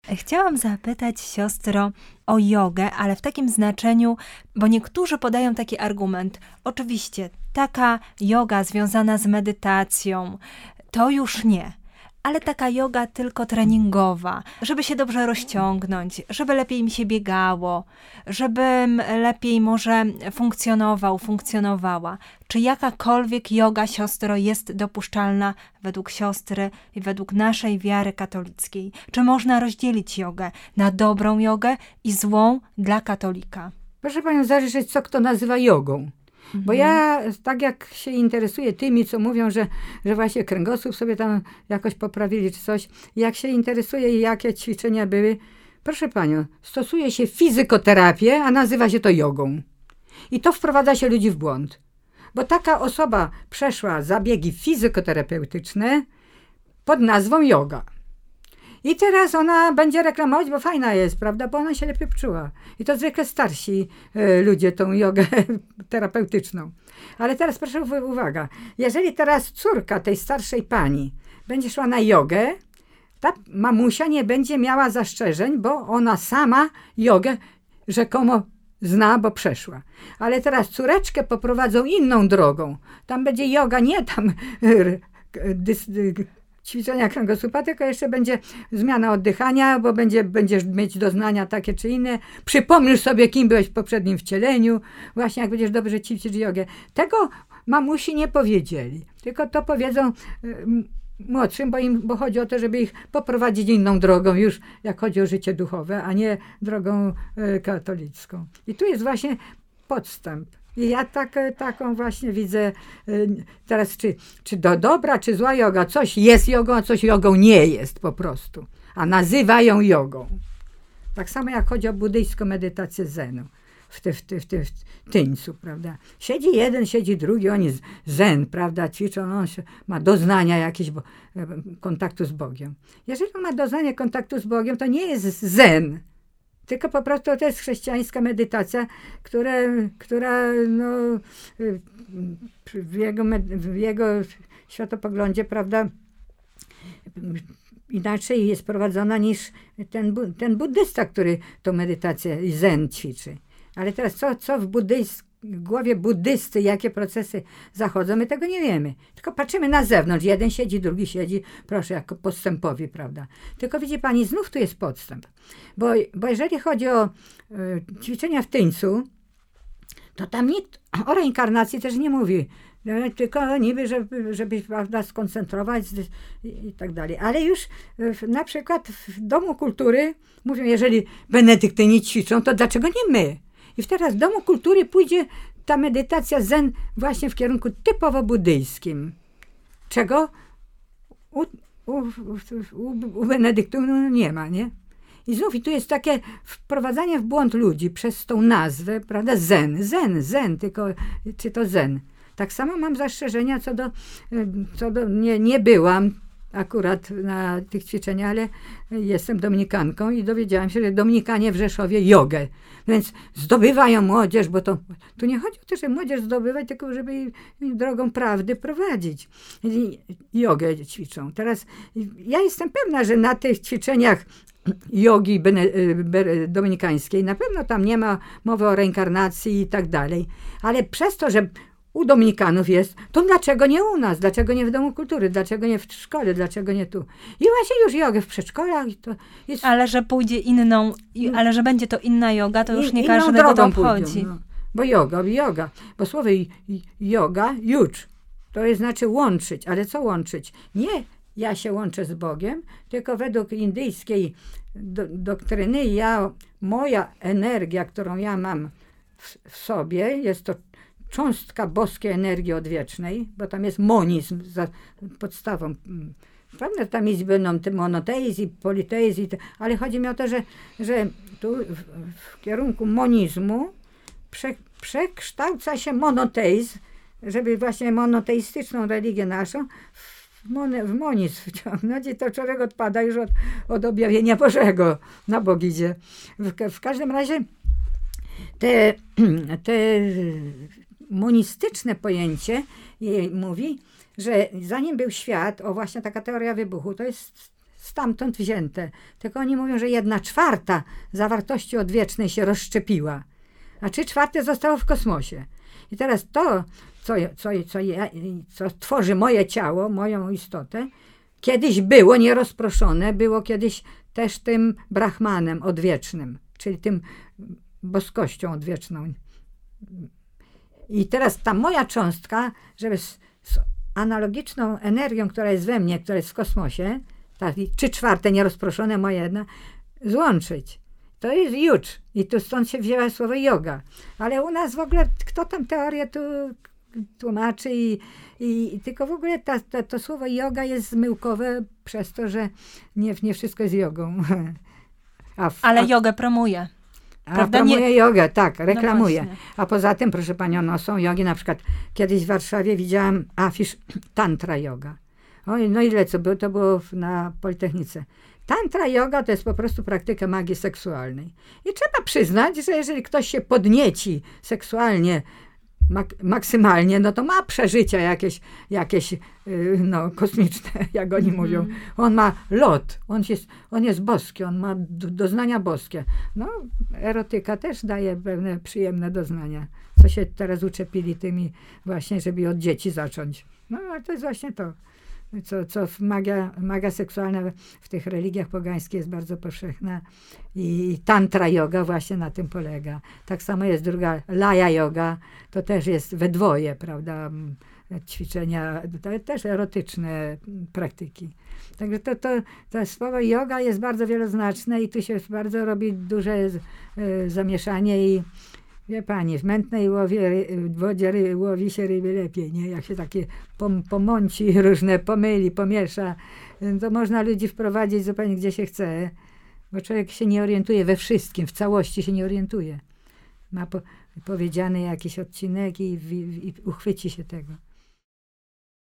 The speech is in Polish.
Chciałam zapytać siostro o jogę, ale w takim znaczeniu, bo niektórzy podają taki argument. Oczywiście, taka joga związana z medytacją, to już nie. Ale taka joga tylko treningowa, żeby się dobrze rozciągnąć, żeby lepiej mi się biegało, żebym lepiej może funkcjonowała. Czy jakakolwiek joga, siostro, jest dopuszczalna według siostry i według naszej wiary katolickiej? Czy można rozdzielić jogę na dobrą jogę i złą dla katolika? Proszę panią, zależy, co kto nazywa jogą. Bo ja, tak jak się interesuję tymi, co mówią, że właśnie kręgosłup sobie tam jakoś poprawili czy coś, jak się interesuję, jakie ćwiczenia były, proszę panią, stosuje się fizykoterapię, a nazywa się to jogą. I to wprowadza się ludzi w błąd. Bo taka osoba przeszła zabiegi fizykoterapeutyczne pod nazwą joga. I teraz ona będzie reklamować, bo fajna jest, prawda? Bo ona się lepiej czuła. I to zwykle starsi ludzie tą jogę terapeutyczną. Ale teraz proszę uwaga. Jeżeli teraz córka tej starszej pani będzie szła na jogę, ta mamusia nie będzie miała zastrzeżeń, bo ona sama jogę rzekomo zna, bo przeszła. Ale teraz córeczkę poprowadzą inną drogą. Tam będzie joga, nie tam ćwiczenia kręgosłupa, tylko jeszcze będzie zmiana oddychania, bo będziesz mieć doznania takie czy inne. Przypomnisz sobie, kim byłeś w poprzednim wcieleniu, właśnie jak będziesz dobrze ćwiczyć jogę. Tego mamusi nie powiedzieli, tylko to powiedzą młodszym, bo chodzi o to, żeby ich poprowadzić inną drogą już, jak chodzi o życie duchowe, a nie drogą katolicką. I tu jest właśnie podstęp. I ja taką właśnie widzę teraz, czy dobra, czy zła joga. Coś jest jogą, a coś jogą nie jest po prostu. A nazywają jogą. Tak samo jak chodzi o buddyjską medytację zenu. W tyńcu, prawda. Siedzi jeden, siedzi drugi, oni zen, prawda, ćwiczą, on ma doznania jakieś kontaktu z Bogiem. Jeżeli on ma doznanie kontaktu z Bogiem, to nie jest zen. Tylko po prostu to jest chrześcijańska medytacja, która no, w jego światopoglądzie, prawda, inaczej jest prowadzona niż ten buddysta, który tą medytację zen ćwiczy. Ale teraz co w głowie buddysty, jakie procesy zachodzą, my tego nie wiemy. Tylko patrzymy na zewnątrz. Jeden siedzi, drugi siedzi, proszę, jako podstępowi, prawda. Tylko widzi pani, znów tu jest podstęp. Bo jeżeli chodzi o ćwiczenia w tyńcu, to tam nikt o reinkarnacji też nie mówi. Tylko niby, żeby prawda, skoncentrować i tak dalej. Ale już na przykład w Domu Kultury mówią, jeżeli benedyktyni ćwiczą, to dlaczego nie my? I teraz w Domu Kultury pójdzie ta medytacja zen właśnie w kierunku typowo buddyjskim. Czego u benedyktynów nie ma, nie? I znów i tu jest takie wprowadzanie w błąd ludzi przez tą nazwę, prawda? Zen, tylko czy to zen. Tak samo mam zastrzeżenia co do nie byłam akurat na tych ćwiczeniach, ale jestem dominikanką i dowiedziałam się, że dominikanie w Rzeszowie jogę. Więc zdobywają młodzież, bo tu nie chodzi o to, żeby młodzież zdobywać, tylko żeby jej drogą prawdy prowadzić. Jogę ćwiczą. Teraz ja jestem pewna, że na tych ćwiczeniach jogi dominikańskiej na pewno tam nie ma mowy o reinkarnacji i tak dalej. Ale przez to, że u dominikanów jest, to dlaczego nie u nas? Dlaczego nie w Domu Kultury? Dlaczego nie w szkole? Dlaczego nie tu? I właśnie już jogę w przedszkolach. I to jest... Ale że pójdzie ale że będzie to inna joga, to już nie każdego to obchodzi. No. Bo joga. Bo słowo joga, jucz, to jest znaczy łączyć. Ale co łączyć? Nie ja się łączę z Bogiem, tylko według indyjskiej doktryny moja energia, którą ja mam w sobie, jest to cząstka boskiej energii odwiecznej, bo tam jest monizm za podstawą. Prawda, tam jest monoteizm, politeizm, ale chodzi mi o to, że tu w kierunku monizmu przekształca się monoteizm, żeby właśnie monoteistyczną religię naszą w monizm wciągnąć i to człowiek odpada już od objawienia Bożego, na Bóg idzie. W każdym razie te monistyczne pojęcie mówi, że zanim był świat, właśnie taka teoria wybuchu, to jest stamtąd wzięte. Tylko oni mówią, że 1/4 zawartości odwiecznej się rozszczepiła, a 3/4 zostało w kosmosie. I teraz to, co tworzy moje ciało, moją istotę, kiedyś było nierozproszone, było kiedyś też tym brahmanem odwiecznym, czyli tym boskością odwieczną. I teraz ta moja cząstka, żeby z analogiczną energią, która jest we mnie, która jest w kosmosie, ta 3/4 nierozproszone moja jedna, złączyć. To jest jucz. I tu stąd się wzięła słowo yoga. Ale u nas w ogóle, kto tam teorię tu tłumaczy i tylko w ogóle to słowo yoga jest zmyłkowe przez to, że nie wszystko jest jogą. Ale jogę promuje. Prawda? Promuje jogę, tak, reklamuje. No a poza tym, proszę panią, no są jogi, na przykład kiedyś w Warszawie widziałam afisz tantra yoga. Oj, no ile co było, to było na Politechnice. Tantra yoga to jest po prostu praktyka magii seksualnej. I trzeba przyznać, że jeżeli ktoś się podnieci seksualnie, maksymalnie, no to ma przeżycia jakieś no, kosmiczne, jak oni mówią. On ma lot, on jest boski, on ma doznania boskie. No, erotyka też daje pewne przyjemne doznania, co się teraz uczepili tymi właśnie, żeby od dzieci zacząć. No, ale to jest właśnie to. Co magia seksualna w tych religiach pogańskich jest bardzo powszechna i tantra yoga właśnie na tym polega. Tak samo jest druga laya yoga, to też jest we dwoje, prawda, ćwiczenia, to też erotyczne praktyki. Także to słowo yoga jest bardzo wieloznaczne i tu się bardzo robi duże zamieszanie i wie pani, w mętnej wodzie łowi się ryby lepiej, nie? Jak się takie pomąci różne, pomyli, pomiesza, to można ludzi wprowadzić zupełnie gdzie się chce, bo człowiek się nie orientuje we wszystkim, w całości się nie orientuje. Ma powiedziany jakiś odcinek i uchwyci się tego.